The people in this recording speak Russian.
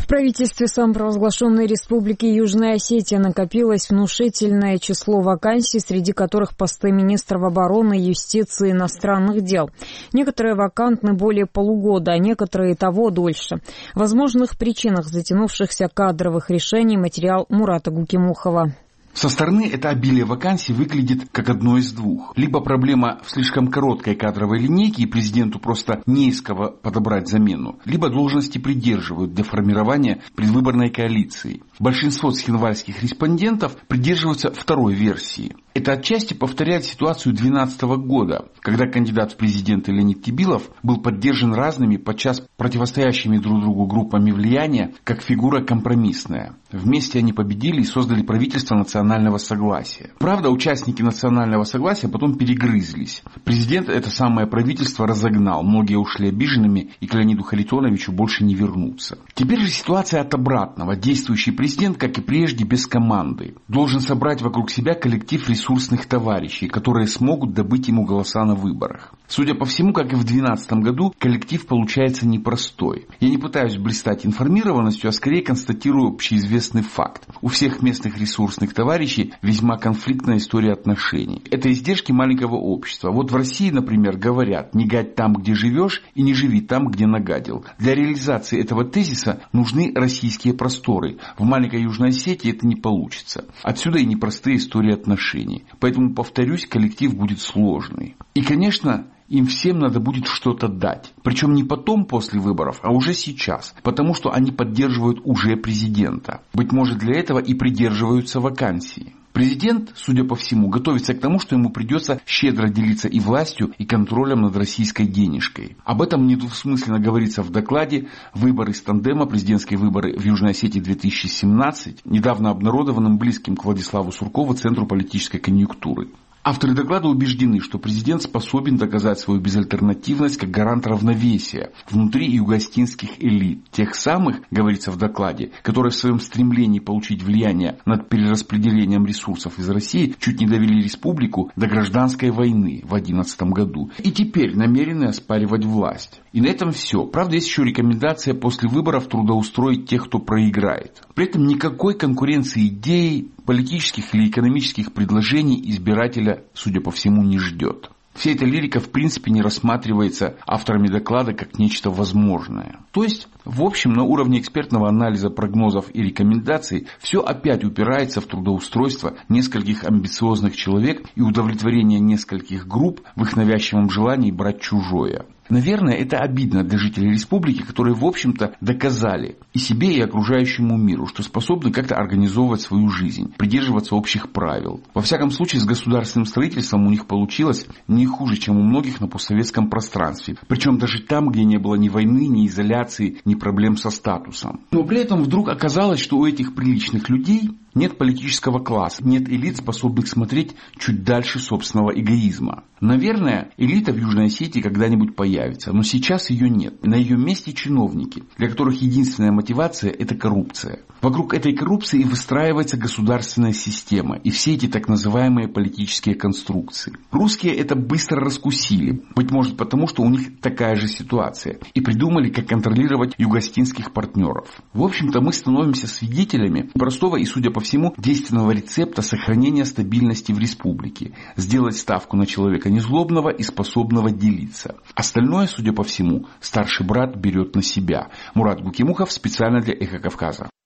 В правительстве самопровозглашенной Республики Южная Осетия накопилось внушительное число вакансий, среди которых посты министров обороны, юстиции и иностранных дел. Некоторые вакантны более полугода, а некоторые и того дольше. В возможных причинах затянувшихся кадровых решений материал Мурата Гукимухова. Со стороны это обилие вакансий выглядит как одно из двух. Либо проблема в слишком короткой кадровой линейке, и президенту просто не из кого подобрать замену, либо должности придерживают для формирования предвыборной коалиции. Большинство цхинвальских респондентов придерживаются второй версии. Это отчасти повторяет ситуацию 2012 года, когда кандидат в президенты Леонид Тибилов был поддержан разными, подчас противостоящими друг другу группами влияния, как фигура компромиссная. Вместе они победили и создали правительство национального согласия. Правда, участники национального согласия потом перегрызлись. Президент это самое правительство разогнал, многие ушли обиженными и к Леониду Харитоновичу больше не вернутся. Теперь же ситуация от обратного. Действующий президент, как и прежде, без команды. Должен собрать вокруг себя коллектив ресурсных товарищей, которые смогут добыть ему голоса на выборах. Судя по всему, как и в 2012 году, коллектив получается непростой. Я не пытаюсь блистать информированностью, а скорее констатирую общеизвестный факт. У всех местных ресурсных товарищей весьма конфликтная история отношений. Это издержки маленького общества. Вот в России, например, говорят: не гадь там, где живешь, и не живи там, где нагадил. Для реализации этого тезиса нужны российские просторы. В маленькой Южной Осетии это не получится. Отсюда и непростые истории отношений. Поэтому, повторюсь, коллектив будет сложный. И, конечно, им всем надо будет что-то дать. Причем не потом, после выборов, а уже сейчас. Потому что они поддерживают уже президента. Быть может, для этого и придерживаются вакансии. Президент, судя по всему, готовится к тому, что ему придется щедро делиться и властью, и контролем над российской денежкой. Об этом недвусмысленно говорится в докладе «Выборы с тандема. Президентские выборы в Южной Осетии 2017», недавно обнародованным близким к Владиславу Суркову Центру политической конъюнктуры. Авторы доклада убеждены, что президент способен доказать свою безальтернативность как гарант равновесия внутри югостинских элит. Тех самых, говорится в докладе, которые в своем стремлении получить влияние над перераспределением ресурсов из России чуть не довели республику до гражданской войны в 2011 году. И теперь намерены оспаривать власть. И на этом все. Правда, есть еще рекомендация после выборов трудоустроить тех, кто проиграет. При этом никакой конкуренции идей, политических или экономических предложений избирателя, судя по всему, не ждет. Вся эта лирика в принципе не рассматривается авторами доклада как нечто возможное. То есть, в общем, на уровне экспертного анализа прогнозов и рекомендаций все опять упирается в трудоустройство нескольких амбициозных человек и удовлетворение нескольких групп в их навязчивом желании брать чужое. Наверное, это обидно для жителей республики, которые, в общем-то, доказали и себе, и окружающему миру, что способны как-то организовывать свою жизнь, придерживаться общих правил. Во всяком случае, с государственным строительством у них получилось не хуже, чем у многих на постсоветском пространстве. Причем даже там, где не было ни войны, ни изоляции, ни проблем со статусом. Но при этом вдруг оказалось, что у этих приличных людей нет политического класса, нет элит, способных смотреть чуть дальше собственного эгоизма. Наверное, элита в Южной Осетии когда-нибудь появится, но сейчас ее нет. На ее месте чиновники, для которых единственная мотивация – это коррупция. Вокруг этой коррупции и выстраивается государственная система и все эти так называемые политические конструкции. Русские это быстро раскусили, быть может потому, что у них такая же ситуация, и придумали, как контролировать югостинских партнеров. В общем-то, мы становимся свидетелями простого и, судя по всему, действенного рецепта сохранения стабильности в республике. Сделать ставку на человека незлобного и способного делиться. Остальное, судя по всему, старший брат берет на себя. Мурат Гукимухов специально для Эхо Кавказа.